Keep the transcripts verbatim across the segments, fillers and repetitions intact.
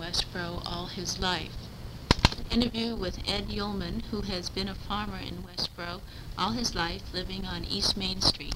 Westboro all his life. Interview with Ed Ullman, who has been a farmer in Westboro all his life, living on East Main Street.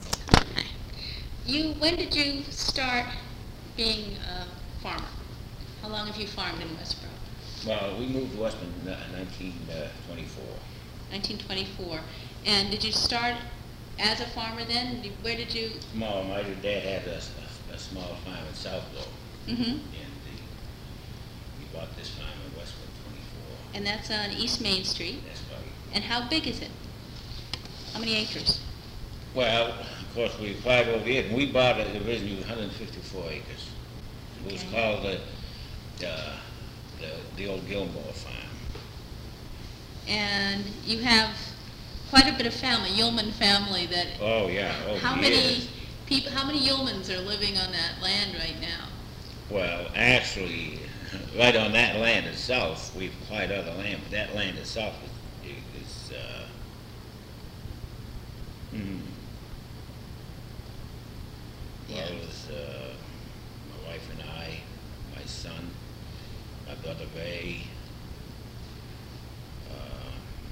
You, when did you start being a farmer? How long have you farmed in Westboro? Well, we moved to Westman in nineteen twenty-four. nineteen twenty-four. And did you start as a farmer then? Where did you? No, my dad had a, a, a small farm in Southborough. Mm-hmm. And the, we bought this farm in Westman twenty-four. And that's on East Main Street. That's right. And how big is it? How many acres? Well, of course, we applied over here, and we bought it originally one hundred fifty-four acres. It was Okay. called the, the, the, the old Gilmore farm. And you have quite a bit of family, Ullman family that. Oh, yeah. Oh, How years. many people? How many Ullmans are living on that land right now? Well, actually, right on that land itself, we've acquired other land, but that land itself is, is uh, mm, Yeah. well, it was uh, my wife and I, my son, my brother Ray. Uh,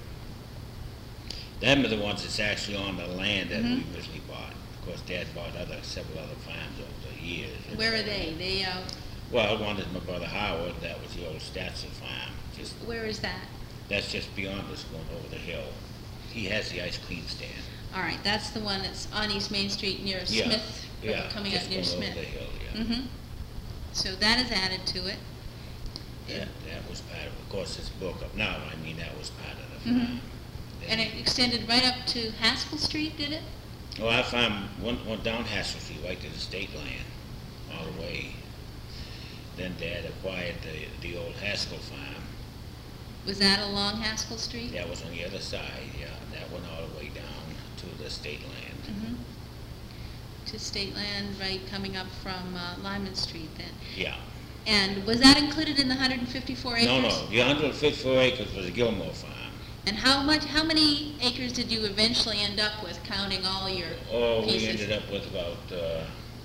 them are the ones that's actually on the land that Mhm. we originally bought. Of course, Dad bought other several other farms over the years. Where are they? They uh, Well, one is my brother Howard. That was the old Statson farm. Just where is that? that's just beyond us, going over the hill. He has the ice cream stand. All right, that's the one that's on East Main Street near Yeah, Smith, yeah, coming just out near going Smith. over the hill. Yeah, Mm-hmm. So that is added to it. that, that was part of. Of course, it's broke up now. I mean, that was part of the Mhm. farm. And Then- it extended right up to Haskell Street, did it? well, our farm went, went down Haskell Street right to the state land, all the way. Then Dad acquired the the old Haskell farm. Was that along Haskell Street? That was on the other side. Yeah, that went all the way down to the state land. Mm-hmm. To state land, right, coming up from uh, Lyman Street then. Yeah. And was that included in the one hundred fifty-four acres? No, no. The one hundred fifty-four acres was the Gilmore farm. And how much? How many acres did you eventually end up with, counting all your Oh, pieces? we ended up with about uh,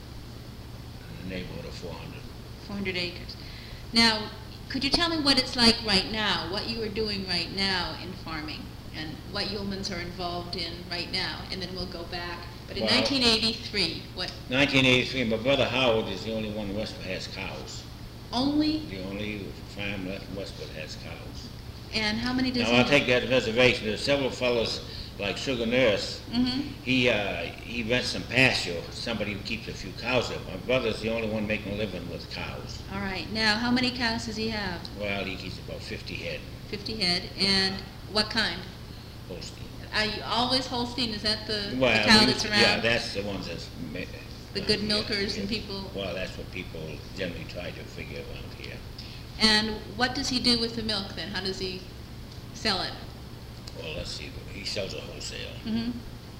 in the neighborhood of four hundred. four hundred acres. Now, could you tell me what it's like right now, what you are doing right now in farming, and what Ullmans are involved in right now, and then we'll go back. But in Well- nineteen eighty-three, what, nineteen eighty-three, my brother Howard is the only one in Westwood has cows. only, The only farm left in Westwood has cows. and how many does Now, he I'll have? take that reservation. There's several fellows like Sugar Nurse. Mm-hmm. He uh, he rents some pasture. Somebody who keeps a few cows there. My brother's the only one making a living with cows. All right. Now, how many cows does he have? Well, he keeps about fifty head. fifty head. And what kind? Holstein. Are you always Holstein? Is that the, Well, the cow we- that's around? yeah, that's the ones that's ma- The uh, good yeah, milkers yeah. and people. Well, that's what people generally try to figure around here. And what does he do with the milk then? How does he sell it? Well, let's see. He sells a wholesale. Mm-hmm.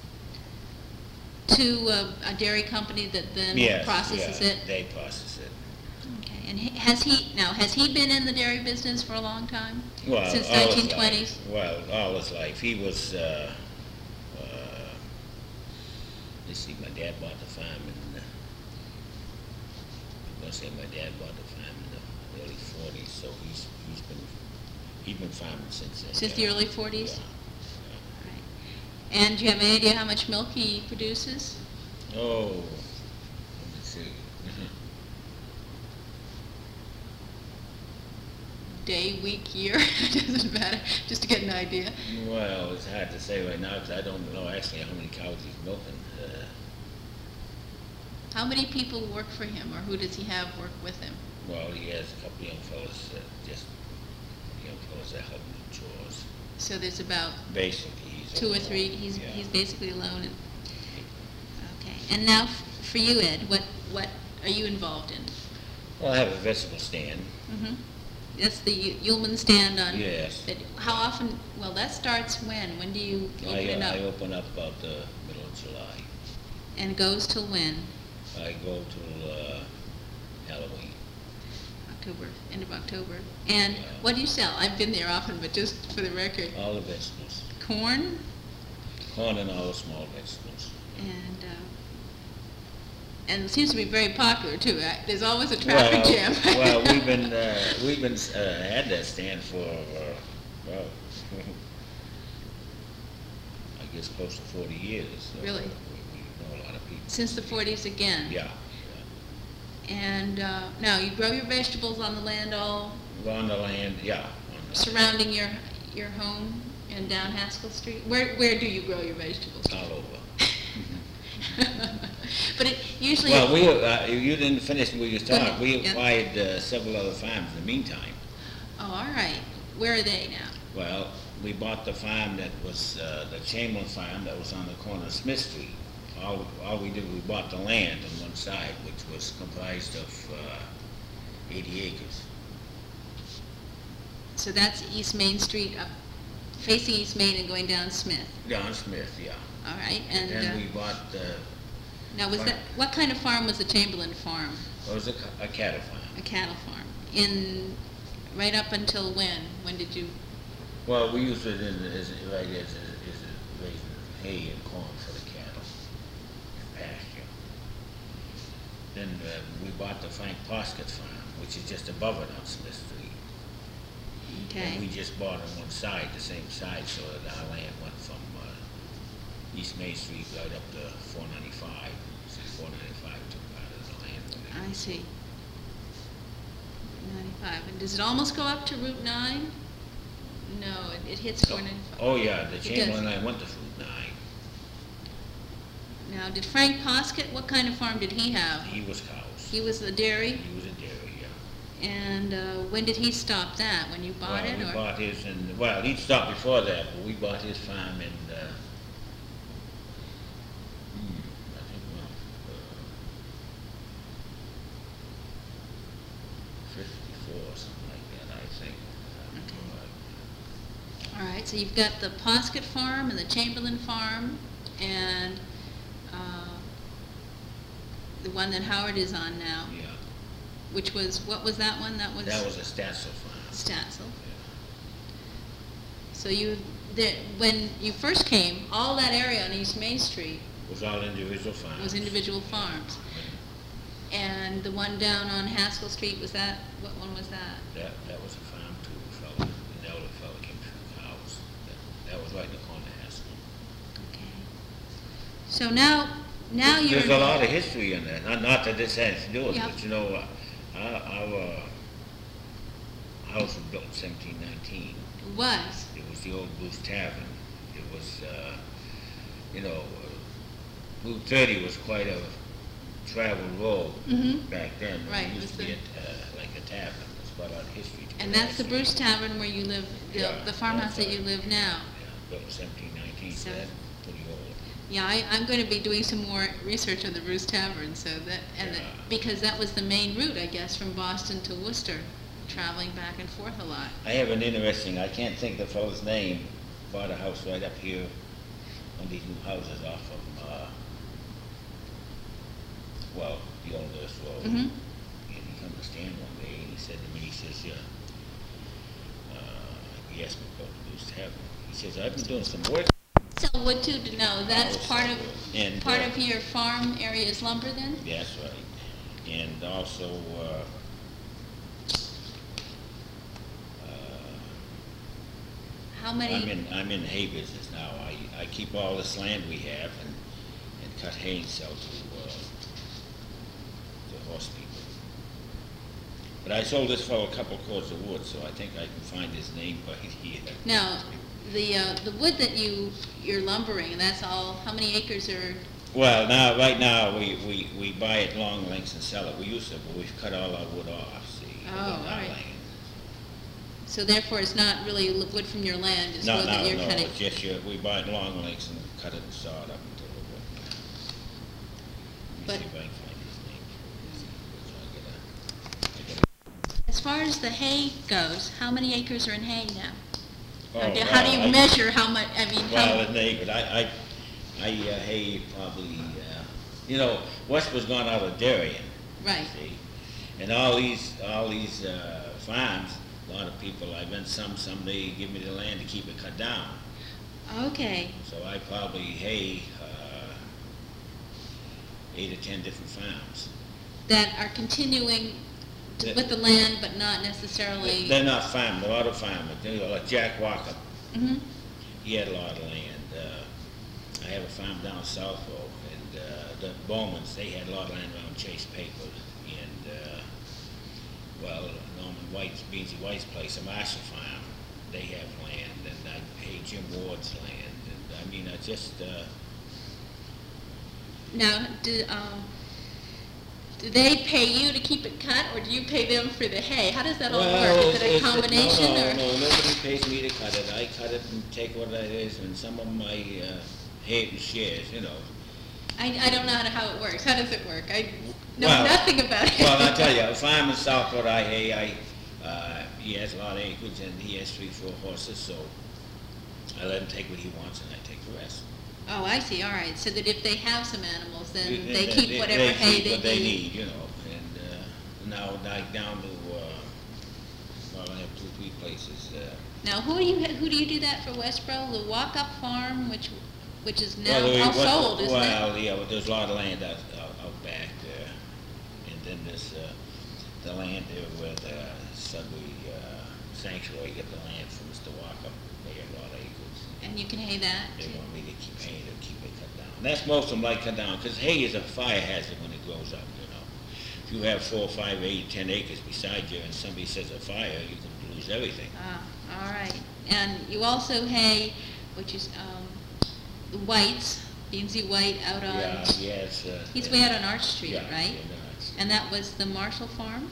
To uh, a dairy company that then Yes, processes yeah, it? they process it. Okay. And he, has he, now, has he been in the dairy business for a long time? Well, Since all his nineteen twenties? life. Well, all his life. He was, uh, uh, let's see, my dad bought the farm in, uh, I'm going to say my dad bought the farm in the early forties, so he's, he's been, he's been farming since then. Since the yeah. early forties? Yeah. Right. And do you have any idea how much milk he produces? Oh, let me see. Day, week, year? Doesn't matter, just to get an idea. Well, it's hard to say right now because I don't know actually how many cows he's milking. Uh, How many people work for him, or who does he have work with him? well, he has a couple young fellas, uh, just young fellas that help him with chores. So there's about Basically, he's two or alone. three, he's, Yeah. he's basically alone. And, okay, and now f- for you, Ed, what, what are you involved in? Well, I have a vegetable stand. Mm-hmm. That's the U- Ullman stand on. Yes. That, how often, well, that starts when? When do you open I, it uh, up? I open up about the middle of July. And goes till when? I go till uh, Halloween. October, end of October. And Yeah. what do you sell? I've been there often, but just for the record, All the vegetables. corn Corn and all the small vegetables. and uh, And it seems to be very popular too. Uh, There's always a traffic Well, jam. well, we've been, uh, we've been, uh, had that stand for, uh, well, I guess close to forty years. So Really? We, we know a lot of people. Since the forties again. Yeah. And uh, now you grow your vegetables on the land all yeah. On the land, yeah. On the, surrounding your your home and down Haskell Street. Where where do you grow your vegetables? all over. But it usually. Well, we, uh, you didn't finish what you Go ahead, talking. We yeah. acquired uh, several other farms in the meantime. Oh, all right. Where are they now? Well, we bought the farm that was, uh, the Chamberlain farm that was on the corner of Smith Street. All, all we did, we bought the land on one side, which was comprised of uh, eighty acres. So that's East Main Street, up facing East Main and going down Smith. Down Smith, yeah. All right. And Then uh, we bought, uh, now was farm. that what kind of farm was the Chamberlain farm? what was it, a cattle farm. A cattle farm. In right up until when? When did you? Well, we used it in, as, right as, as raising hay and corn for the cattle, pasture. Then uh, we bought the Frank Poskett farm, which is just above it on Smith Street. Okay. And we just bought on one side, the same side, so that our land went from uh, East Main Street right up to four ninety-five. So four ninety-five took part of the land. I see. ninety-five. And does it almost go up to Route nine? No, it, it hits four ninety-five. Oh, yeah, the It Chamberlain does. I went to Route nine. Now, did Frank Poskett, what kind of farm did he have? He was cows. He was the dairy? He was a dairy, yeah. And uh, when did he stop that? When you bought Well, it? we or? bought his in, well, he'd stopped before that, but we bought his farm in, uh, hmm, I think, well, uh, fifty-four, something like that, I think. All right, so you've got the Poskett farm and the Chamberlain farm and uh, the one that Howard is on now, Yeah, which was, what was that one? That was that was a Statzel farm. Statzel. Yeah. So you, the, when you first came, all that area on East Main Street It was all individual farms. was individual farms. And the one down on Haskell Street, was that, what one was that? That, that was a farm too, a fella, an elder fella came through the house. That, that was right in the corner of Haskell. Okay. So now, now you're. There's a lot of history in there, not, not that this has to do with it, Yep. but you know, uh, our, our house was built in seventeen nineteen. It was. It was the old Bruce Tavern. It was, uh, you know, uh, Route thirty was quite a traveled road Mhm. back then. Right, It it used was to be the- a, uh, like a tavern. There's quite a lot of history to it. And that's the actually. Bruce Tavern where you live, the, Yeah, the farmhouse that that's you right. live now. Yeah, built in seventeen nineteen, so Seven- that's pretty old. Yeah, I, I'm going to be doing some more research on the Bruce Tavern, so that, and the, Yeah. because that was the main route, I guess, from Boston to Worcester, traveling back and forth a lot. I have an interesting, I can't think of the fellow's name, bought a house right up here, one of these new houses off of, uh, well, the old Earth Road. Mhm. And he come to stand one day and he said to me, he says, yeah, uh, he asked me about the Bruce Tavern. He says, I've been doing some work. So what to know, that's Oh, part of, and, part uh, of your farm area is lumber then? Yeah, that's right. And also, uh, How I'm many, in, I'm in hay business now. I, I keep all this land we have and, and cut hay and sell to, uh, to horse people. But I sold this fellow a couple cords of wood, so I think I can find his name right here. now, the, uh, the wood that you, you're lumbering, that's all, how many acres are, Well, now, right now, we, we, we buy it long lengths and sell it. We used to, but we've cut all our wood off, see. Oh, on our all right. land. so therefore it's not really l- wood from your land, it's No, wood that no, you're no, cutting? it's just your, we buy it long lengths and cut it and saw it up until the wood. Let But- me see if I can find his name. So I gotta- I gotta- As far as the hay goes, how many acres are in hay now? Or Oh, do- How do well, you I- measure how much, I mean, Well, how, in the but I, I, I uh, hay probably, uh, you know, West was gone out of Darien, right, see? And all these, all these, uh, farms, a lot of people, I've been some, some they give me the land to keep it cut down. okay, So I probably hay, uh, eight or ten different farms. That are continuing to, That- with the land, but not necessarily. They're not farming, a lot of farmers, you know, like Jack Walker, Mhm. he had a lot of land. Uh, I have a farm down Southwell, and uh, the Bowmans, they had a lot of land around Chase Paper, and, uh, well, Norman White's, Beansy White's place, a Marshall Farm, they have land, and I pay Jim Ward's land, and, I mean, I just, uh, Now, do, um, do they pay you to keep it cut, or do you pay them for the hay? How does that all well, work? Is it a it's- combination, no, or? no, no, nobody pays me to cut it, I cut it and take what it is, and some of them I, uh, hay it in shares, you know. I, I don't know how, to- how it works. How does it work? I know Well- nothing about it. Well, I tell you, a farm in Southport, I hay, I, uh, he has a lot of acreage and he has three, four horses, so I let him take what he wants and I take the rest. Oh, I see, all right. So that if they have some animals, then And- they and keep whatever they hay keep they what they need. need, you know, and, uh, now, like down to, uh, well, I have two, three places, uh. Now, who do you, who do you do that for Westboro? The Walk-Up Farm, which, which is now well, we- all what- sold, isn't it? Well, yeah, well, there's a lot of land out, out, out back there, and then there's, uh, the land there where the Sudbury, uh, Sanctuary got the land from Mister Walker, they have a lot of acres. And you can hay that? They want me to keep haying it, keep it cut down. And that's most of them like cut down, because hay is a fire hazard when it grows up, you know. If you have four, five, eight, ten acres beside you and somebody says a fire, you can lose everything. Ah, all right. And you also hay, which is, um, the Whites, Beansy White out on, Yeah, yes. uh, he's yeah. way out on Arch Street, Yeah, right? yeah, no, it's- And that was the Marshall Farm?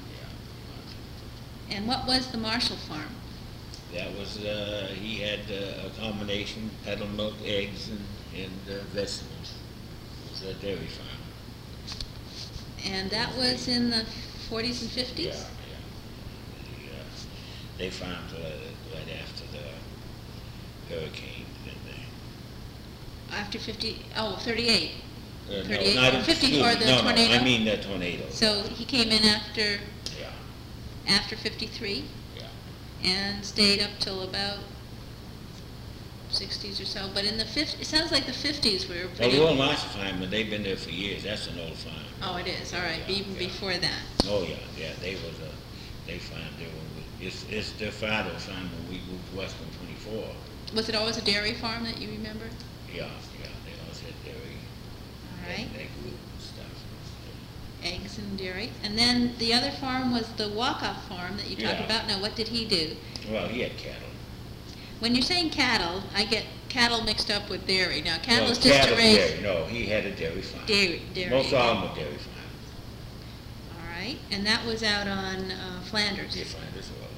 yeah. And what was the Marshall Farm? That was, uh, he had uh, a combination, peddle milk, eggs, and, and uh, vegetables. It was a dairy farm. And that was in the forties and Yeah, fifties? yeah. They, uh, they farmed uh, right after the hurricane, didn't they? After fifty, oh, thirty-eight. Uh, no, thirty-eight, not- or fifty, excuse or me, the no, tornado? No, I mean the tornado. So he came in after, Yeah, after fifty-three yeah. and stayed up till about sixties or so, but in the fif, it sounds like the fifties were Well, pretty. the old Marshall farm, but they've been there for years, that's an old farm. Oh, it is, all right, Yeah, even yeah. before that. Oh, yeah, yeah, they was a, they farmed there when we, it's, it's their father farmed when we moved to Western twenty-four. Was it always a dairy farm that you remember? Yeah, yeah, they always had dairy. All right, They grew stuff. eggs and dairy. And then the other farm was the Walk-Up Farm that you talked Yeah. about. Now, what did he do? Well, he had cattle. When you're saying cattle, I get cattle mixed up with dairy. Now, cattle Well, is just to cattle, raise dairy. No, he had a dairy farm. dairy. dairy. Most all of them were dairy farms. All right, and that was out on uh, Flanders. They find as well.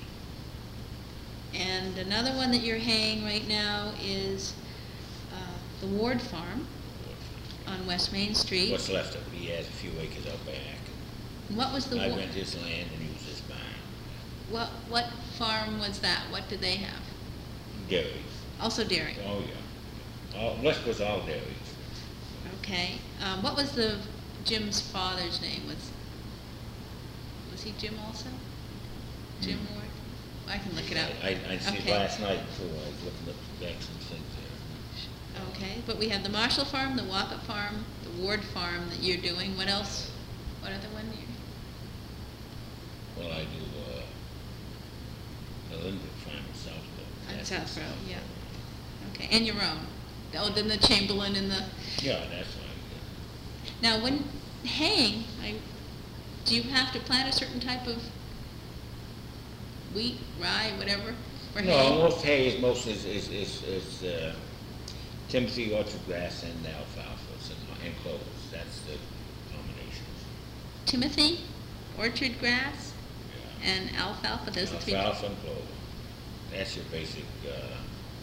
And another one that you're haying right now is uh, the Ward Farm on West Main Street. What's left of it, he has a few acres out back. And what was the I Wa- rent his land and use his barn. what what farm was that? What did they have? Dairy. Also dairy. Oh, yeah. All, West was all dairy. Okay. Um, what was the Jim's father's name? Was was he Jim also? Jim Hmm. Ward? I can look it up. I, I see Okay. last night too, I was looking up back some things there. Okay, but we have the Marshall Farm, the Walkup Farm, the Ward Farm that you're doing. What else? What other one? You, Well, I do, uh, the Linwood Farm in Southville. On That's South in Road, yeah. Southville. okay, and your own. Oh, then the Chamberlain and the. Yeah, that's right. Now, when haying, I, do you have to plant a certain type of wheat, rye, whatever for No, haying? most hay is, most is, is, is, is, uh, Timothy, orchard grass, and alfalfa, so, and cloves, that's the combination. Timothy, orchard grass, Yeah. and alfalfa. Those are three. Alfalfa and clover, that's your basic, uh,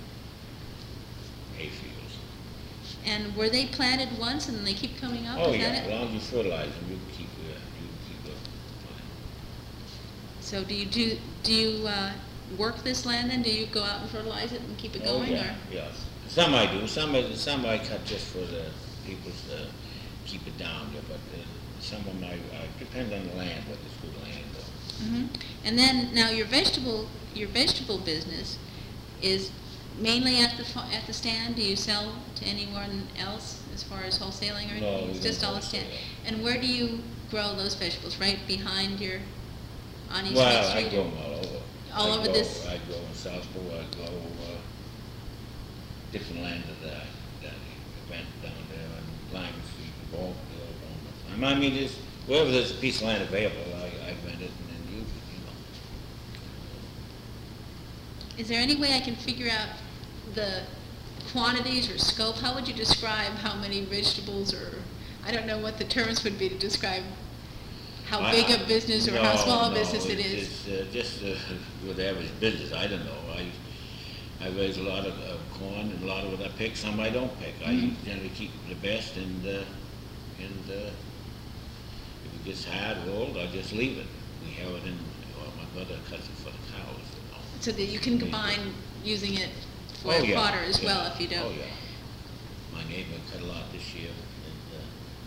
hay fields. And were they planted once and they keep coming up? Oh, Is yeah, that as it? long as you fertilize them, you can keep, uh, you can keep it fine. So do you do do you uh, work this land then? Do you go out and fertilize it and keep it Oh, going, yeah, or yes. Some I do, some, I- some I cut just for the people to keep it down there, but uh, some of them I, I, depends on the land, but it's good land though. hmm And then now your vegetable your vegetable business is mainly at the, fa- at the stand? Do you sell to anyone else as far as wholesaling or anything? No, we It's just don't all the stand. wholesale. And where do you grow those vegetables? Right behind your, on East Main Well, I Street? grow them all over. All I over grow- this- I grow in Southborough, I grow, uh, different land that I, that I went down there on Lyman Street, Balkville, all the time. I mean, there's, wherever there's a piece of land available, I, I rent it and then use it, you know. Is there any way I can figure out the quantities or scope? How would you describe how many vegetables, or, I don't know what the terms would be to describe how I- big a business or how no, small a no, business it it's- is? It's, uh, just, uh, with average business, I don't know. I, I raise a lot of, uh corn, and a lot of what I pick, some I don't pick. I Mhm. generally keep the best, and, uh, and, uh, if it gets hard rolled, I just leave it. We have it in, well, my brother cuts it for the cows, you know. So that you can combine using it for Oh, yeah, fodder as yeah. well if you don't. Oh, yeah. My neighbor cut a lot this year, and, uh,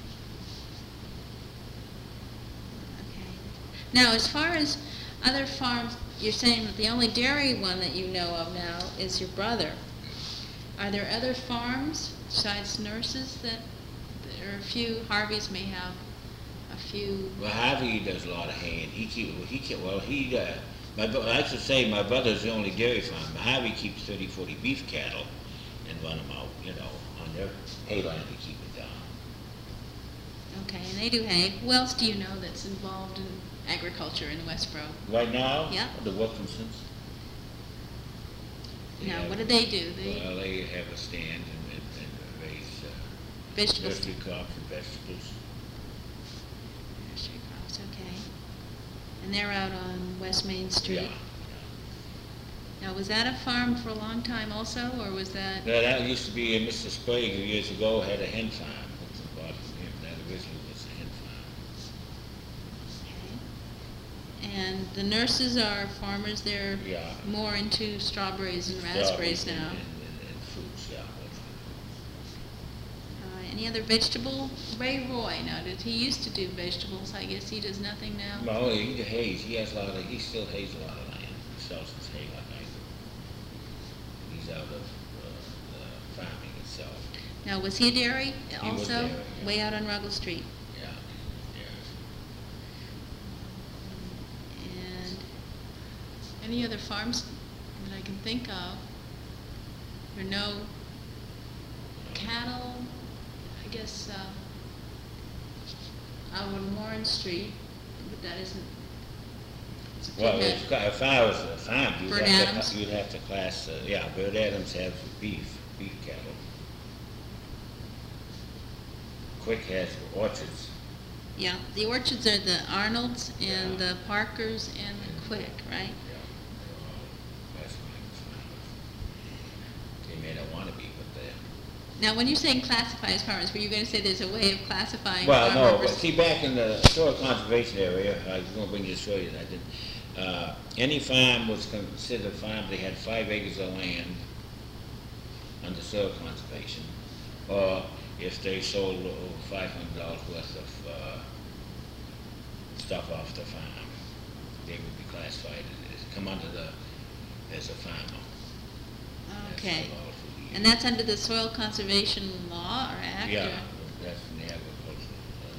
Okay. Now, as far as other farms, you're saying that the only dairy one that you know of now is your brother. Are there other farms besides Nurses that, there are a few, Harvey's may have a few, well, Harvey does a lot of hay, and he keep, he keep, well, he, uh, my, bro- I should say my brother's the only dairy farm. Harvey keeps thirty, forty beef cattle and run them out, you know, on their hay land to keep it down. okay, and they do hay. Who else do you know that's involved in agriculture in Westboro? Right now? Yeah. The Wilkinsons. They Now, have- what do they do? They, Well, they have a stand and, and and raise, uh, vegetables? nursery crops and vegetables. Nursery crops, okay. And they're out on West Main Street? Yeah, yeah. Now, was that a farm for a long time also, or was that? Now, that used to be, uh, Mister Sprague years ago had a hen farm, which was bought from him. That originally was a hen farm. Okay. And the Nurses are farmers, they're Yeah. more into strawberries and Strawberries raspberries and- now. And, and, and fruits, yeah. Uh, any other vegetable? Ray Roy, now, did he used to do vegetables? I guess he does nothing now? Well, he hays, he has a lot of, he still hays a lot of land. He sells his hay like I do. He's out of, uh, uh, farming itself. Now, was he a dairy He was also? dairy, yeah. Way out on Ruggles Street? Yeah, yeah. And any other farms that I can think of? There are no cattle, I guess, uh, out on Warren Street, but that isn't, it's a Well, pig if, net. if I was a farm, you'd Bird have Adams? to, you'd have to class, uh, yeah, Bird Adams have beef, beef cattle. Quick has orchards. Yeah, the orchards are the Arnolds and Yeah. the Parkers and the Quick, right? Yeah, they're all West Mine farmers. They may not want to be, but they're. Now, when you're saying classify as farmers, were you going to say there's a way of classifying Well, farm no, workers? but see, back in the soil conservation area, I was gonna bring you a story that I didn't. Uh, any farm was considered a farm, they had five acres of land under soil conservation. Or if they sold over five hundred dollars worth of, uh, stuff off the farm, they would be classified as, come under the, as a farmer. That's Okay. all through the And that's under the soil conservation law or act? Yeah, or- that's in the agricultural.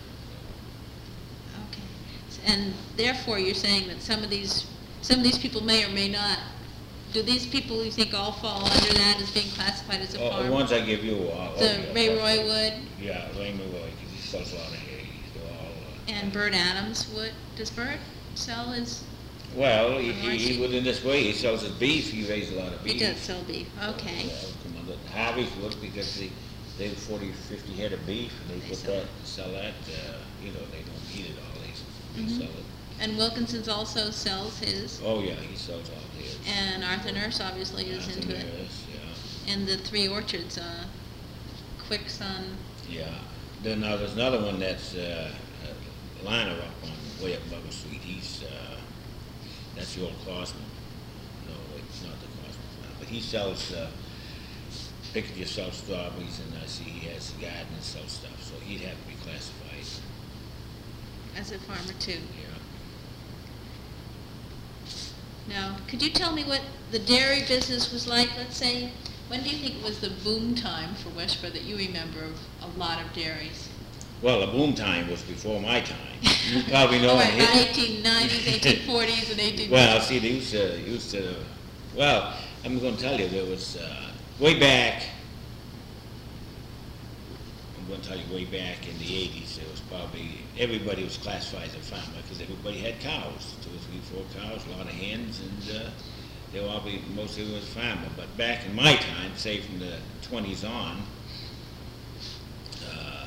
uh, Okay. S- And therefore, you're saying that some of these, some of these people may or may not, do these people you think all fall under that as being classified as a Oh, farm? the ones I give you are. oh, So yeah, Ray that's- Roy would Yeah, Ray Roy, because he sells a lot of hay. They're all. uh, and Bert Adams would, does Bert sell his, Well, he, Oh, I he, see. he would in this way, he sells his beef, he raises a lot of beef. he does sell beef, okay. Yeah, come under- Harvey's would, because they, they have forty, fifty head of beef, and they They put sell that, sell that, uh, you know, they don't eat it all, they, they Mhm. sell it. And Wilkinson's also sells his, Oh, yeah, he sells all his. and Arthur Nurse obviously is Arthur into it. Nurse, yeah. And the Three Orchards, uh, Quick's on, Yeah, then now there's another one that's, uh, uh, Liner up on, way up Bubba Street, he's, uh, that's the old Clausman. No, wait, it's not the Clausman, but he sells, uh, pick yourself strawberries, and I see he has a garden and sells stuff, so he'd have to be classified, as a farmer too. yeah. No. Could you tell me what the dairy business was like, let's say? When do you think was the boom time for Westboro that you remember of a lot of dairies? Well, the boom time was before my time. You probably know. Oh, right, in about his- eighteen nineties, eighteen forties, and eighteen... Well, see, they used to, used to, well, I'm going to tell you, there was, uh, way back, I'm going to tell you way back in the eighties, there was probably, everybody was classified as a farmer because everybody had cows, two or three, four cows, a lot of hens, and uh, they were all, be- most of it was farmer. But back in my time, say from the twenties on, uh,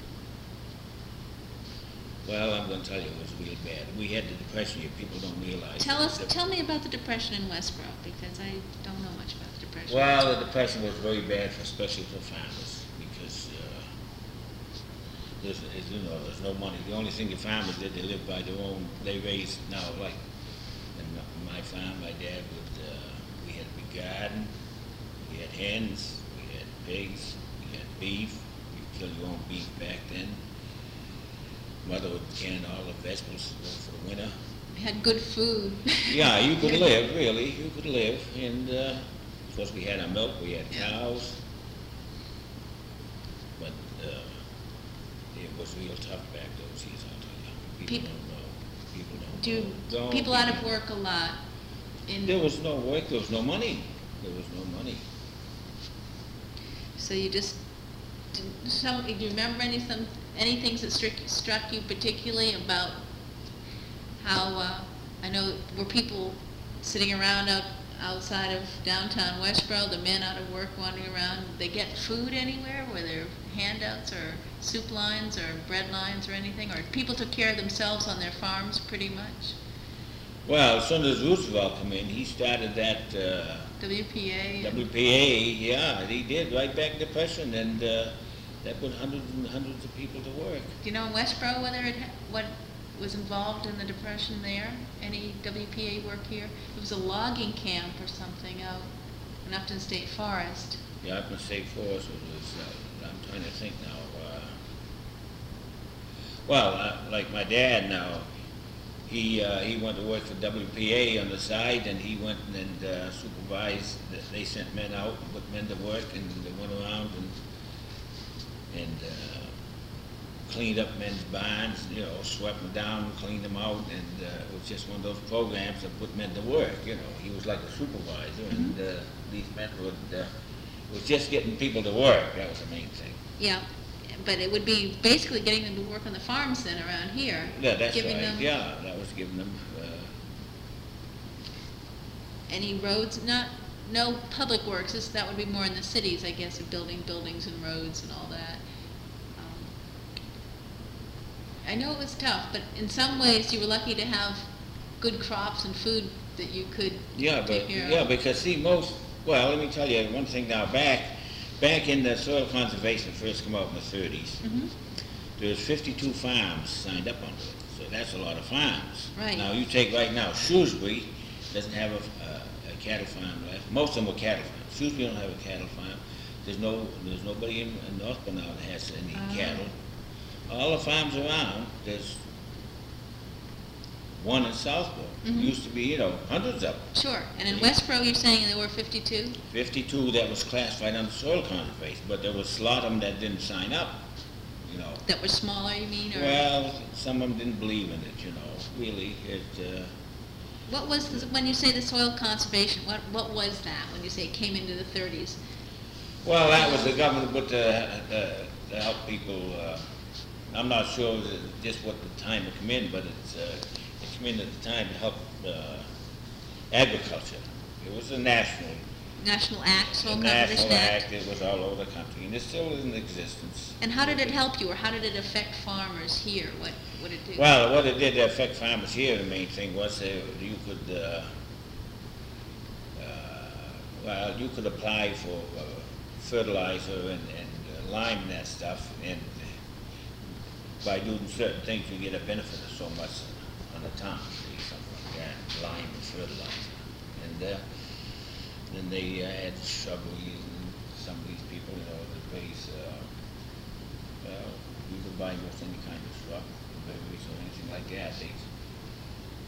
well, I'm going to tell you, it was really bad. We had the Depression here, people don't realize. Tell us, the- tell me about the Depression in Westboro, because I don't know much about the Depression. Well, the Depression was very bad, for, especially for farmers, because uh, there's, as you know, there's no money. The only thing the farmers did, they lived by their own. They raised now, like in my- my farm, my dad would. Uh, we had a big garden. We had hens. We had pigs. We had beef. You could kill your own beef back then. Mother would can all the vegetables for the winter. We had good food. Yeah, you could live, really, you could live, and, uh, of course, we had our milk, we had Yeah. cows, but, uh, it was real tough back those years, I'll tell you. People Peop- don't know, people don't Do know. Don't people out of people- work a lot? In, There was no work, there was no money, there was no money. so you just, didn't- some, do you remember any, some, any things that struck, struck you particularly about how, uh, I know, were people sitting around out, outside of downtown Westboro, the men out of work wandering around, did they get food anywhere? Were there handouts or soup lines or bread lines or anything? Or people took care of themselves on their farms pretty much? Well, as soon as Roosevelt come in, he started that, uh, W P A? W P A, yeah, he did, right back in the Depression, and, uh, that put hundreds and hundreds of people to work. Do you know in Westboro whether it, ha- what was involved in the Depression there? Any W P A work here? It was a logging camp or something out in Upton State Forest. Yeah, Upton State Forest was, uh, I'm trying to think now, uh, well, uh, like my dad now, he, uh, he went to work for W P A on the side, and he went and uh, supervised, they sent men out and put men to work, and they went around and, and, uh, cleaned up men's barns, you know, swept them down, cleaned them out, and, uh, it was just one of those programs that put men to work, you know. He was like a supervisor, and, uh, these men would, uh, it was just getting people to work, that was the main thing. Yeah, but it would be basically getting them to work on the farms then around here. Yeah, that's giving right, them yeah, that was giving them, uh, any roads, not, no public works, this, that would be more in the cities, I guess, of building buildings and roads and all that. Um, I know it was tough, but in some ways you were lucky to have good crops and food that you could yeah, take but, care yeah, of. because see, most, well, let me tell you one thing now, back, back in the soil conservation first come out in the thirties, Mhm. there was fifty-two farms signed up under it, so that's a lot of farms. Right. Now, you take right now, Shrewsbury doesn't have a, a, a cattle farm left, most of them were cattle farms. Shrewsbury don't have a cattle farm, there's no, there's nobody in, in Northborough now that has any Ah. cattle. All the farms around, there's one in Southborough, Mhm. used to be, you know, hundreds of them. Sure, and in Yeah. Westboro you're saying there were fifty-two? fifty-two that was classified under soil conservation, but there was a lot of them that didn't sign up, you know. That were smaller, you mean, or? Well, some of them didn't believe in it, you know, really, it, uh, What was, the- when you say the soil conservation, what, what was that, when you say it came into the thirties? well, that was the government put to, uh, to help people, uh, I'm not sure that just what the time it come in, but it's, uh, it came in at the time to help, uh, agriculture. It was a national, National Act, Soil a Conservation national Act? act, it was all over the country, and it still is in existence. And how did it help you, or how did it affect farmers here? What would it do? Well, what it did to affect farmers here, the main thing was that you could, uh, uh, well, you could apply for uh, fertilizer and, and uh, lime and that stuff, and by doing certain things, you get a benefit of so much on the ton, see, something like that, lime and fertilizer. And uh, then they uh, had shrubberies and some of these people, you know, that raise, uh, well, you could buy most any kind of shrub, berries or anything like that. They,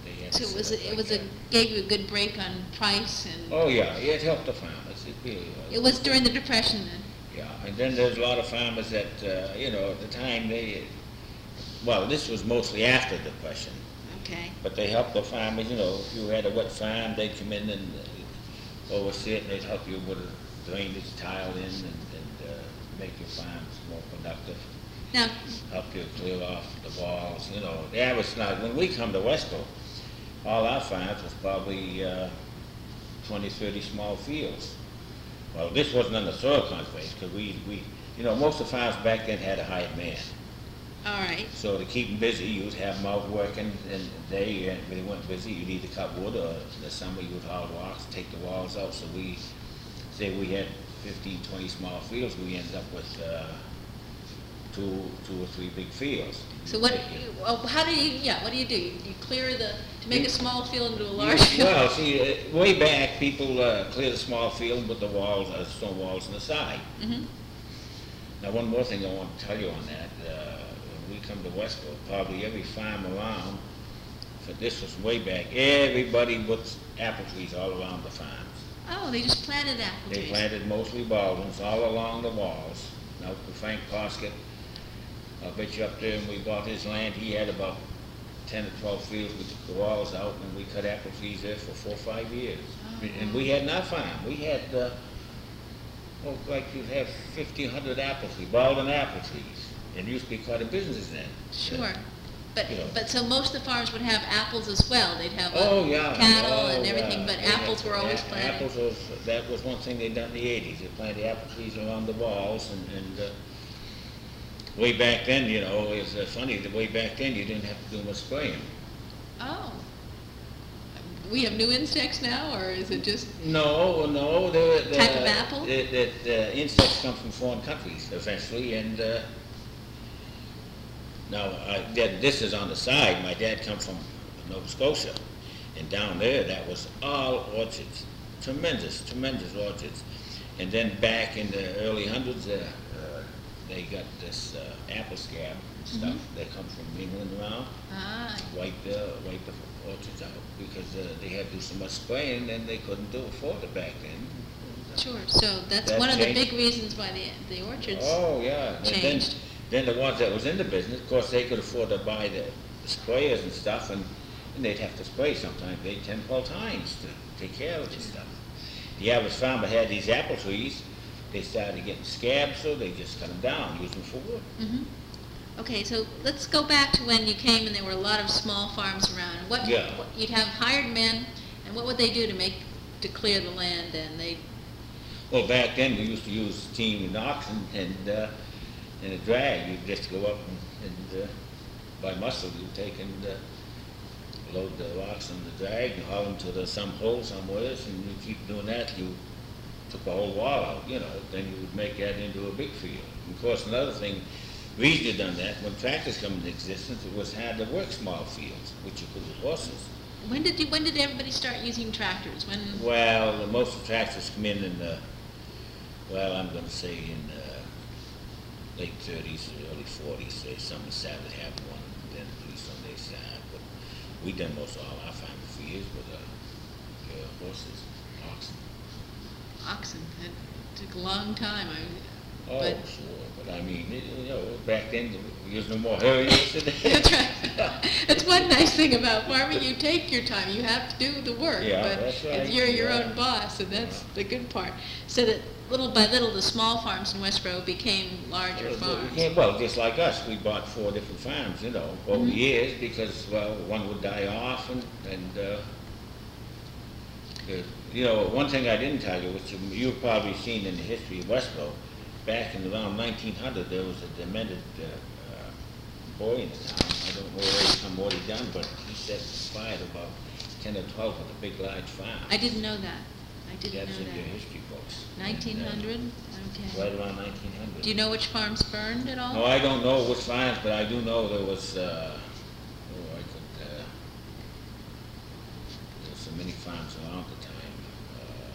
they had So set it was, up a- it like was a, that. gave you a good break on price and, Oh, yeah, it helped the farmers, it really was. it was during the Depression then? Yeah, and then there's a lot of farmers that, uh, you know, at the time, they, well, this was mostly after the Depression, Okay, but they helped the farmers, you know, if you had a wet farm, they'd come in and uh, oversee it, and they'd help you with a drainage tile in and, and uh, make your farms more productive, now, help you clear off the walls, you know. The average, now, when we come to Wesco, all our farms was probably uh, twenty, thirty small fields. Well, this wasn't under soil conservation, because we, we, you know, most of the farms back then had a hired man. all right, So to keep them busy, you'd have them out working, and they, uh, when they weren't busy, you'd either cut wood, or in the summer you'd haul rocks, take the walls out. So we, say we had fifteen, twenty small fields, we ended up with uh, two, two or three big fields. so what, Take it. well, how do you, yeah, what do you do? You you clear the, to make a You- small field into a large field? Well, see, uh, way back, people uh, cleared a small field with the walls, uh, stone walls on the side. Mhm. Now, one more thing I want to tell you on that, uh, when we come to Wesco, probably every farm around, but this was way back, everybody puts apple trees all around the farms. Oh, they just planted apple They trees. planted mostly baldwins all along the walls. Now, for Frank Poskett, I'll bet you up there when we bought his land, he had about ten or twelve fields. We took the walls out and we cut apple trees there for four or five years. Oh. And we had not farm, we had, uh, well, like you'd have fifty, a hundred apple trees, baldwin apple trees. And it used to be quite a business then. Sure, but, You know. but so most of the farms would have apples as well, they'd have uh, Oh, yeah. cattle oh, and everything, yeah. but They had- apples were always a- planted. Apples was, that was one thing they done in the eighties, they planted apple trees around the walls, and, and, uh, way back then, you know, it's uh, funny, the way back then, you didn't have to do much spraying. Oh. We have new insects now, or is it just, No, no, the, the. Type of apple? The, the, the insects come from foreign countries, essentially, and, uh, now, I, that, this is on the side, my dad come from Nova Scotia, and down there, that was all orchards, tremendous, tremendous orchards. And then back in the early hundreds, uh, uh, they got this, uh, apple scab stuff Mhm. that comes from England around, ah, wiped the, wiped the orchards out, because, uh, they had to do so much spraying, and they couldn't do afford it back then. sure, so that's That one of the changed. big reasons why the, the orchards, Oh, yeah. And then- changed. Then the ones that was in the business, of course, they could afford to buy the sprayers and stuff, and, and they'd have to spray sometimes, eight, ten, twelve times to take care of this stuff. The average farmer had these apple trees, they started getting scabs, so they just cut them down, use them for wood. Mhm. Okay, so let's go back to when you came and there were a lot of small farms around. What, Yeah. what- you'd have hired men, and what would they do to make, to clear the land, and they, Well, back then, we used to use team and oxen, and, uh, and a drag, you'd just go up and, and, uh, by muscle, you'd take and, uh, load the rocks on the drag and haul them to the, some hole somewhere, and you keep doing that, you took the whole wall out, you know, then you would make that into a big field. And of course, another thing, reason you done that, when tractors come into existence, it was hard to work small fields, which you could with horses. when did you, when did everybody start using tractors? When, Well, most of the tractors come in in the, well, I'm gonna say in the late thirties, early forties, they, some started having one, then pretty soon they started, but we done most of all our farming for years with, uh, uh, horses, oxen. oxen, it took a long time, I, Oh, but, sure, but I mean, it- you know, back then, there was no more hurries today. that's right. That's one nice thing about farming, you take your time, you have to do the work, Yeah, but that's right, you're your yeah. own boss, and that's Yeah. the good part. So that little by little, the small farms in Westboro became larger Well, we farms. can't- Well, just like us, we bought four different farms, you know, over the Mhm. years, because, well, one would die off, and, and, uh, the- you know, one thing I didn't tell you, which you- you've probably seen in the history of Westboro, back in around nineteen hundred, there was a demented, uh, uh, boy in the town. I don't know where he come, what he done, but he set fire to about ten or twelve of the big, large farms. I didn't know that, I didn't That's know in your that. history books. Nineteen hundred, And, uh, okay. Right around nineteen hundred. Do you know which farms burned at all? No, I don't know which farms, but I do know there was, uh, oh, I could, uh, there were so many farms around the time. Uh,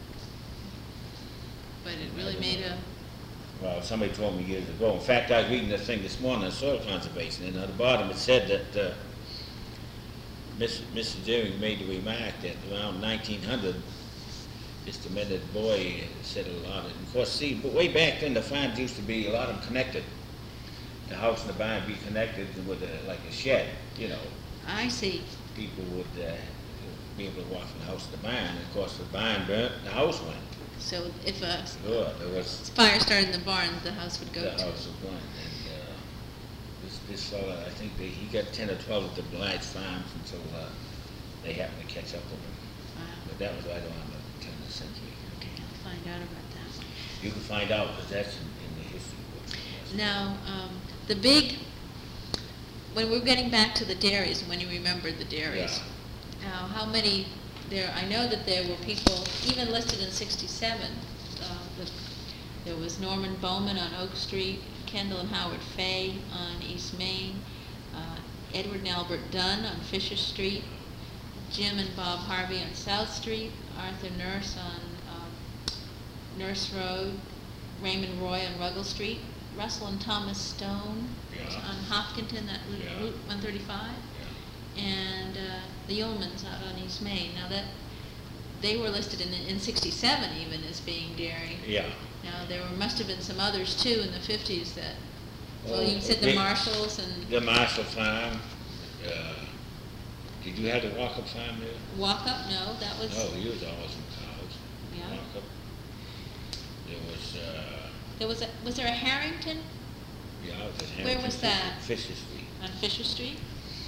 But it really made a, Well, somebody told me years ago. In fact, I was reading this thing this morning on soil conservation, and at the bottom it said that, uh, Miss Missus Deering made the remark that around nineteen hundred, just a minute boy said a lot. And of course, see, but way back then, the farms used to be, a lot of them connected. The house and the barn be connected with a, like a shed, you know. I see. People would uh, be able to walk from the house to the barn. And of course, the barn burnt, the house went. So if a Sure, there was, fire started in the barn, the house would go the to. house was went. And uh, this, this fella, I think they, he got ten or twelve of the large farms until uh, they happened to catch up with him. Wow. But that was right around the turn of the century. Okay, I'll find out about that. You can find out, because that's in, in the history books. Now, um, the big, when we're getting back to the dairies, when you remembered the dairies, now how many there, I know that there were people, even listed in sixty-seven, uh, the, there was Norman Bowman on Oak Street, Kendall and Howard Fay on East Main, uh, Edward and Albert Dunn on Fisher Street, Jim and Bob Harvey on South Street, Arthur Nurse on um, Nurse Road, Raymond Roy on Ruggles Street, Russell and Thomas Stone Yeah. on Hopkinton, that Route, Yeah. Route one thirty-five, and uh, the Yeomans out on East Main. Now that, they were listed in, in sixty-seven even as being dairy. Yeah. Now there were, must have been some others too in the fifties that, well, Oh, you said the okay. Marshalls and The Marshall Farm. Uh, did you have the Walkup Farm there? Walk Up, no, that was, No, he was always in cows. yeah. Walkup. There was, uh, There was a, was there a Harrington yeah, it was at Where was Hamilton, that? Fisher Street. on Fisher Street?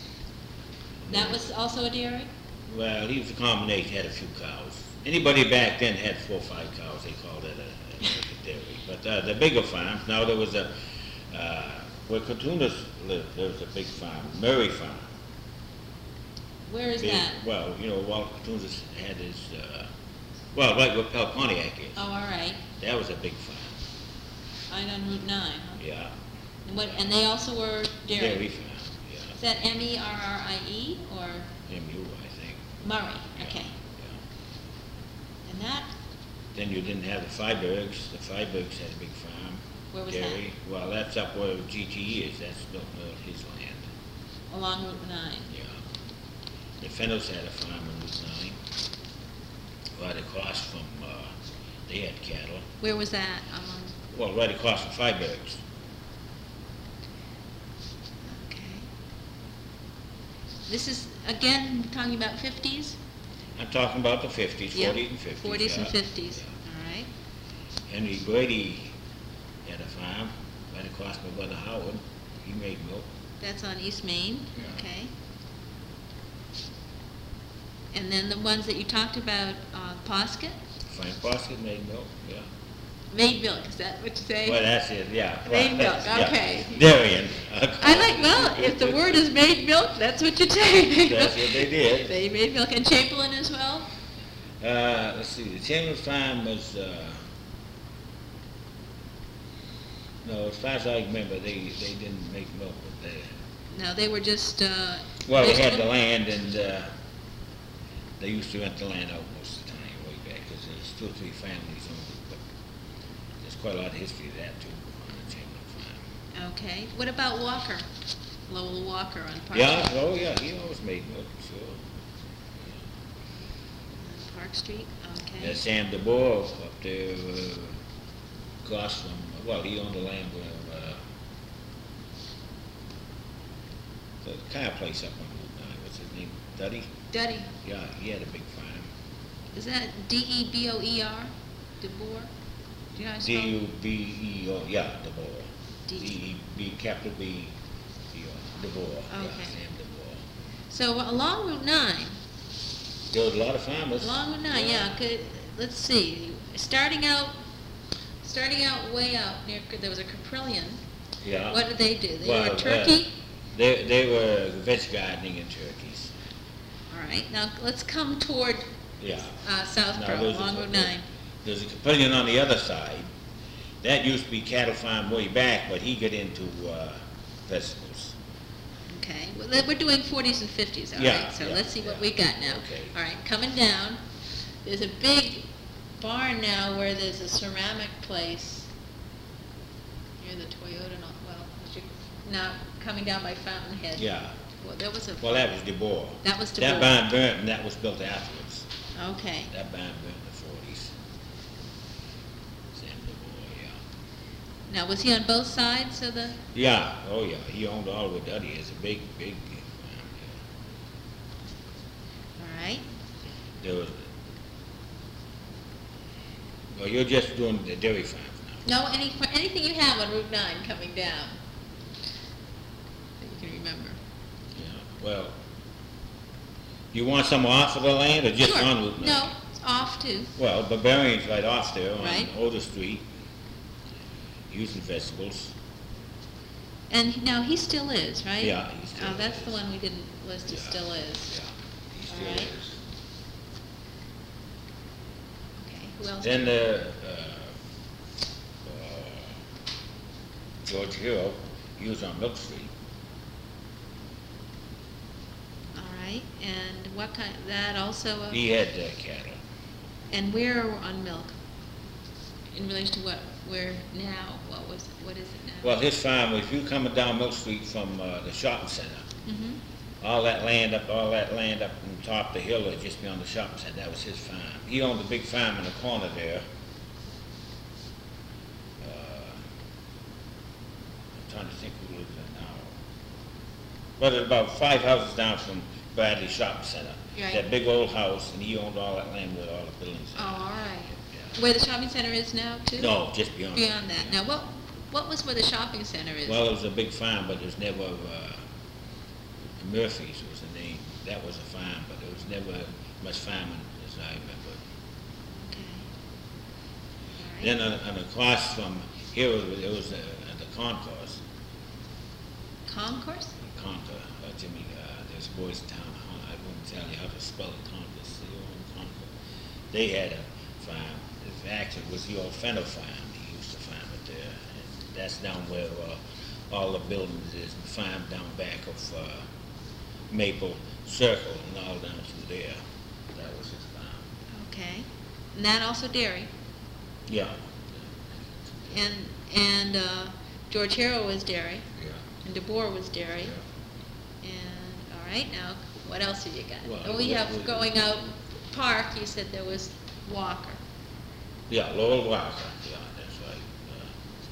That was also a dairy? Well, he was a combination, had a few cows. Anybody back then had four or five cows, they called it a, a dairy. But uh, the bigger farms, now there was a, uh, where Katunas lived, there was a big farm, Murray Farm. Where is Big- that? Well, you know, Walt Katunas had his, uh, well, right where Pel Pontiac is. Oh, all right. That was a big farm, Right on Route nine, huh? yeah. And what, and they also were dairy? Dairy farm, yeah. Is that M E R R I E or M U, I think. Murray? Yeah, Okay. yeah. And that, Then you didn't have the Freibergs. The Freibergs had a big farm. where was that? Dairy. Well, that's up where G T E is. That's not uh, his land. Along Route nine. Yeah. The Fennels had a farm on Route nine, right across from, uh, they had cattle. Where was that? Um, Well, right across from Freibergs. okay. This is, again, talking about fifties? I'm talking about the fifties, Yeah. forties and fifties. Forties and yeah. fifties, Yeah. all right. Henry Brady had a farm right across from Brother Howard. He made milk. That's on East Main, Yeah. okay. And then the ones that you talked about, uh, Posket, Frank Boston made milk, yeah. made milk, is that what you say? Well, that's it, yeah. Made Well, milk, that's- yeah. okay. Darien. I like, well, if the word is made milk, that's what you say. That's what they did. They made milk, and Chamberlain as well? Uh, let's see, the Chamberlain farm was, uh, no, as far as I remember, they, they didn't make milk, but they, No, they were just, uh. well, they had the vegetable- land and, uh, they used to rent the land out most of the time way back, because there's two or three families owned it, but there's quite a lot of history to that too, on the Chamberlain farm. Okay, what about Walker? Lowell Walker on Park Yeah, Street? oh, yeah, he always made milk, sure. Park Street, okay. There's Sam DeBoer up there, uh, across from, well, he owned the land where, uh, the kind of place up on Route nine, what's his name, Duddy? Duddy, Yeah, he had a big farm. is that D E B O E R? DeBoer? Do you know how to D spell it? U B E O, yeah, DeBoer. D- D E B, capital B, E O, DeBoer, yeah, Okay. Sam DeBoer. So along Route nine, There was a lot of farmers. along Route nine, yeah, could, let's see, starting out, starting out way out near, there was a Caprillion. Yeah. What did they do? They Well, were uh, turkey? They, they were veg gardening and turkeys, All right, now let's come toward yeah. uh, Now, Southborough, there's a- along Route nine. There's a Capillion on the other side. That used to be cattle farm way back, but he got into uh, vegetables. Okay, well, then we're doing forties and fifties, all Yeah, right, so yeah, let's see what yeah. we got now. Okay. All right, coming down, there's a big barn now where there's a ceramic place near the Toyota, no- well, as you- now coming down by Fountainhead. Yeah. Well, there was a, Well, that was DeBoer. that was That DeBoer. barn burnt, and that was built afterwards. Okay. That barn burnt in the forties. Sam DeBoer, yeah. Now, was he on both sides of the, Yeah, oh yeah, he owned all the way down. He has a big, big farm all right? there. There was, well, you're just doing the dairy farms now. No, any, anything you have on Route nine coming down that you can remember. Yeah, well, you want some off of the land or just Sure. on Route nine? No, it's off too. Well, Barbarian's right off there on Right. Oda Street, using vegetables. And he- now he still is, right? Yeah, he still Oh, that's the is. one we didn't list, he Yeah. still is. Yeah, he still All right. is. Okay, who else? Then the, uh, uh, George Hero, he was on Milk Street. All right, and what kind, that also, uh, He had uh, cattle. and where on Milk? In relation to what, where now, what was, what is it now? Well, his farm, if you coming down Milk Street from uh, the shopping center, Mm-hmm, all that land up, all that land up on top of the hill, or just beyond the shopping center, that was his farm. He owned a big farm in the corner there. Uh, I'm trying to think who lives there now. But it's about five houses down from Bradley Shopping Center. Right. That big old house, and he owned all that land with all the buildings. oh, all right. Yeah. Where the shopping center is now too? No, just beyond. Beyond that. Now, what, what was where the shopping center is? Well, it was a big farm, but it was never, uh, Murphy's was the name. That was a farm, but there was never much farming as I remember. Okay. All right. Then on, on across from here, was- it was uh, the concourse, Concourse? Concord, uh, Jimmy, uh, there's Boys Town, Hall. I wouldn't tell you how to spell it, Concord, C O N, Concord. They had a farm. It actually was the old Fenner farm. He used to farm it there. And that's down where uh, all the buildings is, and farm down back of uh, Maple Circle and all down through there. That was his farm. Okay. And that also dairy? Yeah. And, and, uh, George Hero was dairy, Yeah. and DeBoer was dairy. Yeah. And, all right, now, what else have you got? Well, Oh, we what have was- going out Park, you said there was Walker. Yeah, Lowell Walker. Yeah, that's right. Uh,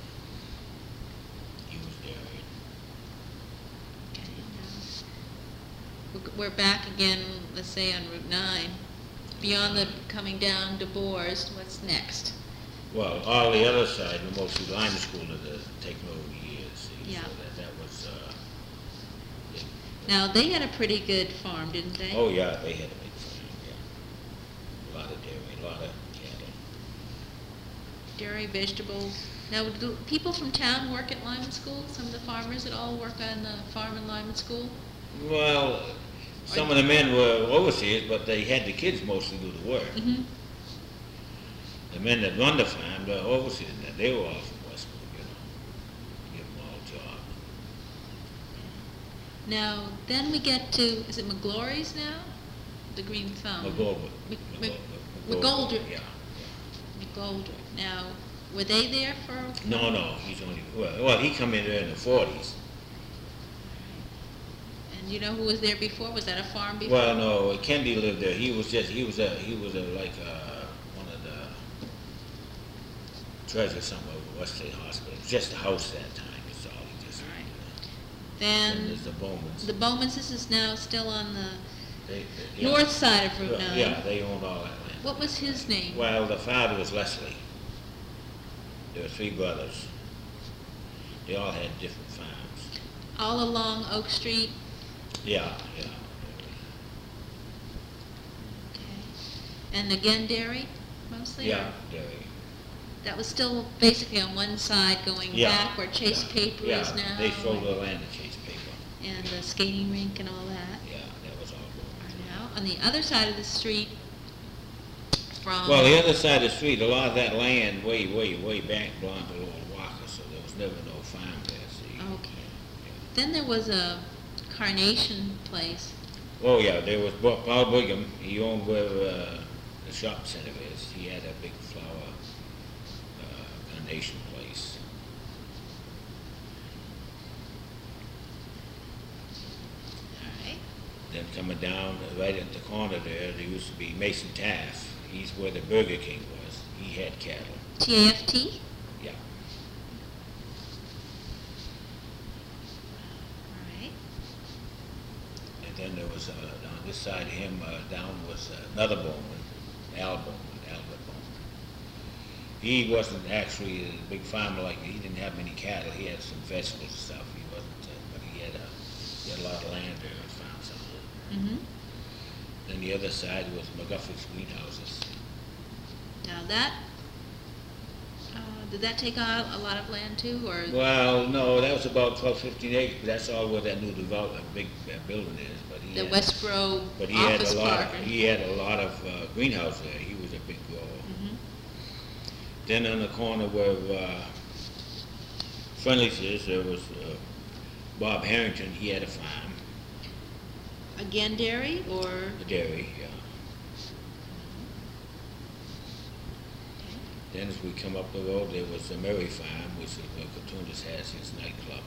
he was dairy. Okay, now, we're- we're back again, let's say on Route nine. Beyond the coming down DeBoer's, what's next? Well, all the other side, the mostly Lyman School that has taken over the years. See, Yeah. So that, that was, uh, it- Now, they had a pretty good farm, didn't they? oh yeah, they had a big farm, yeah. A lot of dairy, a lot of cattle. Dairy, vegetables. Now, do people from town work at Lyman School? Some of the farmers that all work on the farm in Lyman School? Well, some of the men were overseers, but they had the kids mostly do the work. Mm-hmm. The men that run the farm, the overseers, they were all from Westwood, you know. Give them all a job. Now, then we get to, is it McGlory's now? The Green Thumb? McGoldrick. Mc- McGo- Mc- McGoldrick. Yeah. McGoldrick. Now, were they there for? No, no, he's only, well, well, he come in there in the forties. And you know who was there before? Was that a farm before? Well, no, Kendi lived there. He was just, he was a, he was a, like, uh, one of the treasures somewhere over West State Hospital. It was just a house that time, that's all. He just, All right. and Then, there's the Bowmans. the Bowmans, this is now still on the They- they- yeah. north side of Route Yeah, nine. Yeah, they owned all that land. What was his name? Well, the father was Leslie. There were three brothers. They all had different farms. All along Oak Street? Yeah, yeah. Okay. And again dairy, mostly? Yeah, or- dairy. That was still basically on one side going Yeah, back where Chase yeah, Paper yeah, is now? they sold the land to Chase Paper. And the skating rink and all that Yeah, that was all are going. now. On the other side of the street from... Well, the other side of the street, a lot of that land way, way, way back belonged to Lord Walker, so there was never no farm there, see. Okay. Then there was a Carnation place. Oh, yeah, there was Bo- Paul Brigham. He owned where uh, the shop center is. He had a big flower uh, carnation place. Then coming down, right at the corner there, there used to be Mason Taft. He's where the Burger King was. He had cattle. T A F T? Yeah. All right. And then there was, uh, on this side of him, uh, down was another Bowman, Al Bowman, Albert Bowman. He wasn't actually a big farmer like, he didn't have many cattle. He had some vegetables and stuff. He wasn't, uh, but he had, a, he had a lot of land there and found some. Mm-hmm. Then the other side was McGuffey's greenhouses. Now that, uh, did that take on a lot of land too, or? Well, no, that was about twelve, fifteen acres. That's all where that new development, big uh, building is. But he The had, Westboro but he had Office a lot. Park? He had a lot of uh, greenhouse there. He was a big grower. Mm-hmm. Then on the corner where uh, Friendly's is, there was uh, Bob Harrington. He had a farm, Again dairy, or? a dairy. Yeah. Then as we come up the road, there was the Murray Farm, which is where Catundus has his nightclub.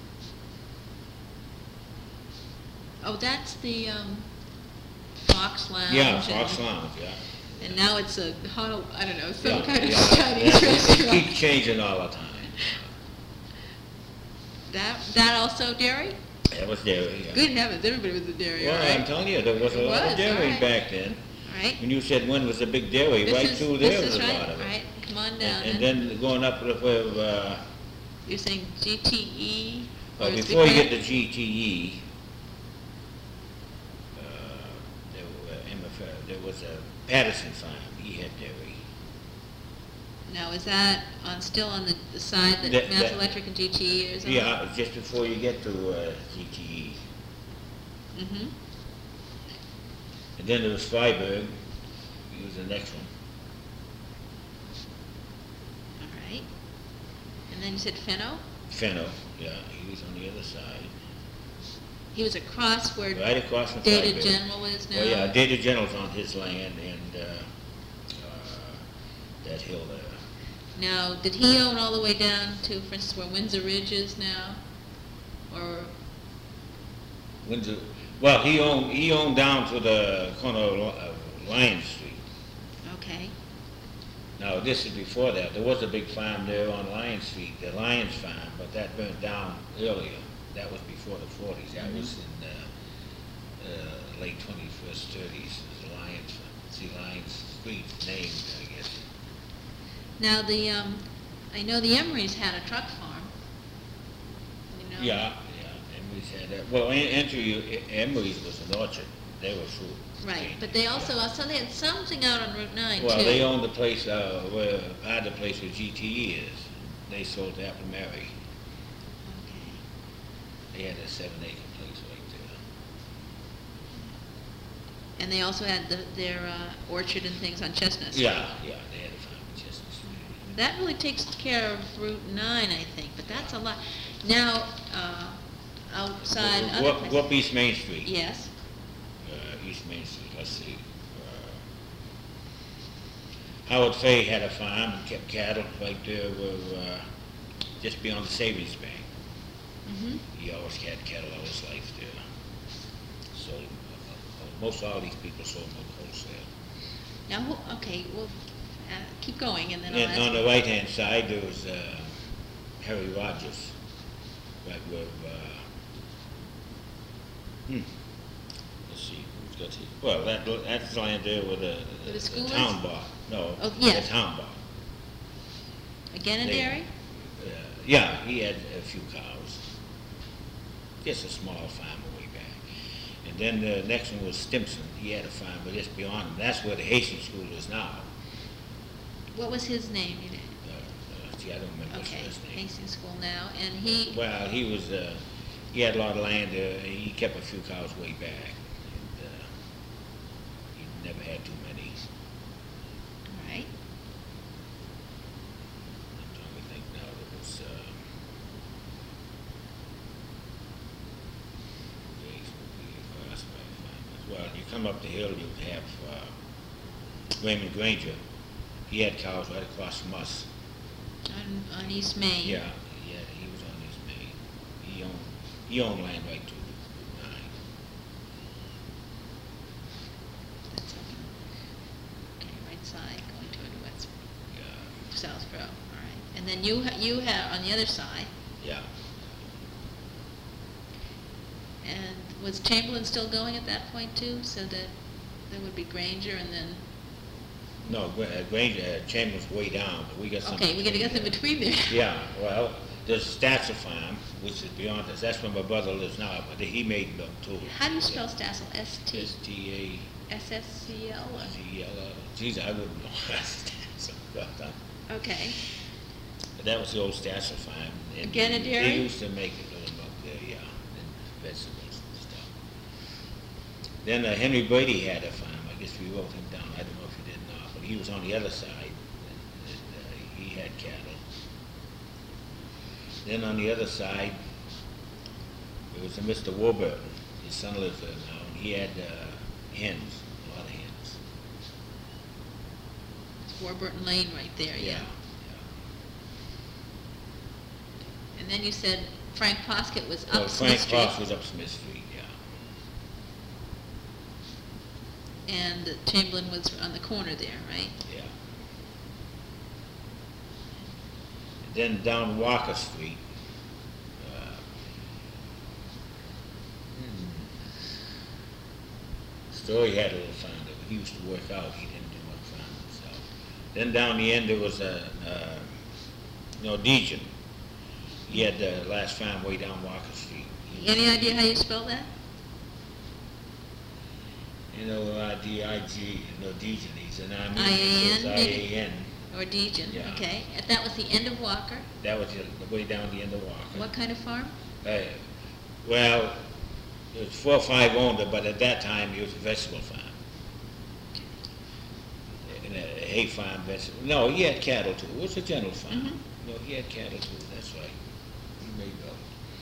Oh, that's the, um, Fox Lounge? Yeah, and- Fox Lounge, yeah. And now it's a, hot- I don't know, some Yeah, kind of yeah, Chinese that- They restaurant. keep changing all the time. That, that also dairy? That was dairy, yeah. Good heavens, everybody was a dairy, all Well, I'm right? telling you, there was a It lot was, of dairy all right. back then. All right. When you said when was the big dairy, This right is- through there this was is a right, lot of all it. right, come on down And, and then. then going up with, with, uh, You're saying G T E? well, or is it before you Grand- get to G T E, uh, there, were, M F L, there was a Patterson farm, he had dairy. Now, is that on, still on the, the side that That- Mass that- Electric and G T E is on? Yeah, just before you get to uh, G T E. Mm-hmm, And then there was Freiberg, he was the next one. all right. And then you said Fenno? Fenno, yeah, he was on the other side. He was across where Right across from Data Freiberg. General is now? Oh, yeah, Data General's on his land and, uh, uh, that hill there. Now, did he own all the way down to, for instance, where Windsor Ridge is now? Or, Windsor, well, he owned, he owned down to the corner of Li- of Lion Street. okay, Now, this is before that. There was a big farm there on Lion Street, the Lions Farm, but that burnt down earlier. That was before the forties. That Mhm. was in, uh, uh, late twenty-first, thirties, the Lions, see Lions Street named, I guess. now the, um, I know the Emerys had a truck farm. You know? Yeah, yeah, Emery's had that. Well, Em- Entry, Emery's was an orchard. They were fruit. Right, but they also, also they had something out on Route nine too. Well, they owned the place, uh, where, part of the place where G T E is. They sold to Apple Mary. Okay. They had a seven acre place right there. And they also had the, their uh, orchard and things on Chestnut Street. Yeah, yeah, they had a farm in Chestnut Street. That really takes care of Route nine, I think, but that's a lot. Now, uh, outside Go- other Go up- places. go up East Main Street. Yes, Uh, East Main Street, let's see. Uh, Howard Fay had a farm and kept cattle right there where, uh, just beyond the savings bank. mm-hmm, He always had cattle all his life there. So, uh, uh, most all these people sold milk wholesale. now, who- okay, well, uh, keep going, and then I'll And ask. on the right-hand side, there was uh, Harry Rogers, right where, uh, hmm, let's see, who's got his, well, that, that's land there with the, Where the the school town is? bar. No, Oh, yes. the town bar. Again in They- dairy? Uh, yeah, he had a few cows. Just a small farm way back. And then the next one was Stimson. He had a farm, but just beyond him. That's where the Hastings School is now. What was his name? You know? Uh, uh, gee, I don't remember his Okay, first name. Hastings School now, and he, Well, he was, uh, he had a lot of land, uh, he kept a few cows way back, and, uh, he never had too many. all right, I'm trying to think now, there was, uh, days would be across by farmers. Well, you come up the hill, you have, uh, Raymond Granger. He had cows right across from us. on, on East Main. Yeah, yeah, he was on his main. He owned, he owned land right to Route nine. South Row, all right. And then you, ha- you have, on the other side, Yeah. and was Chamberlain still going at that point too? So that there would be Granger and then, No, Gra- uh, Granger, uh, Chamberlain's way down, but we got some. okay, we gotta get them between there. Yeah, well, there's Statzer Farm, which is beyond us, that's where my brother lives now, but he made milk too. How do you spell Stassel? S T, S T S S C L? A C L L, geez, I wouldn't know. Statzer, but, uh, Okay, but that was the old Statzer Farm. and Again a they- dairy? They used to make a little milk there, yeah, and vegetables and stuff. Then uh, Henry Brady had a farm, I guess we wrote him down, I don't know if you did or not, but he was on the other side, and, and uh, he had cattle. Then on the other side, there was a Mister Warburton, his son lives there now, and he had uh, hens, a lot of hens. it's Warburton Lane right there, yeah. And then you said Frank Poskett was Well, up Frank Smith Street, Cross was up Smith Street, yeah, and Chamberlain was on the corner there, right? yeah. And then down Walker Street, uh, hmm, Story had a little farm there, but he used to work out, he didn't do much farming himself. Then down the end, there was a, uh, no, Dejan. He had the last farm way down Walker Street. He- Any idea how you spell that? You know, uh, D I G, no, Dejan, he's an Armenian, I A N, so it's I A N. Or Dejan, Yeah. okay. And that was the end of Walker. That was the the way down the end of Walker. What kind of farm? Uh, well, it was four or five owned it, but at that time, it was a vegetable farm. And a hay farm, vegetable, no, he had cattle too, it was a general farm. Mhm. No, he had cattle too, that's right. He made milk.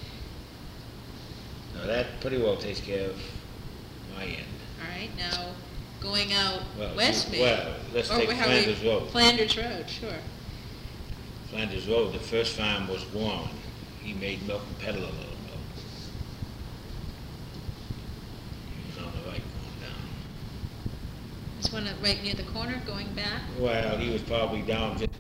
Now, that pretty well takes care of my end. All right, now, going out Well, west maybe? well, let's Or take how we- Flanders Road. Flanders Road, sure. Flanders Road, the first farm was Warren. He made milk and peddled a little milk. He was on the right going down. This one right near the corner, going back? Well, he was probably down just